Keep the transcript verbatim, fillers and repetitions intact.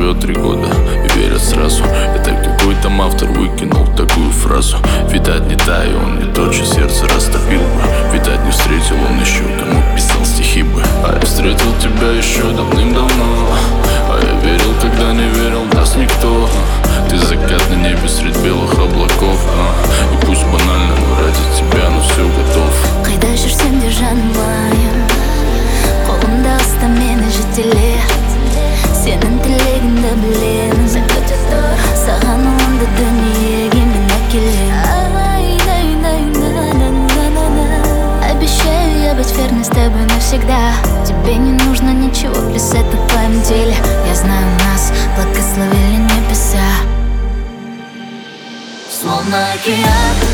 живет три года и верят сразу. Это какой там автор выкинул такую фразу. Видать, не та, и он не тот, чье сердце растопил бы. Видать, не встретил он еще, кому писал стихи бы. А я встретил тебя еще давным-давно, а я верил, когда не верил нас никто. Ты закат на небе средь белых облаков, а. И пусть банально, но ради тебя, но все готов. Қайда жүрсем де жанымайым, қолымда ұстамен жетелеп, сенің тілегіңді білемін. Саған онды дүниеге мен әкелем. Обещаю я быть верной с тобой навсегда. Тебе не нужно ничего, плюс это в твоем деле. Я знаю, нас благословили небеса. Словно океан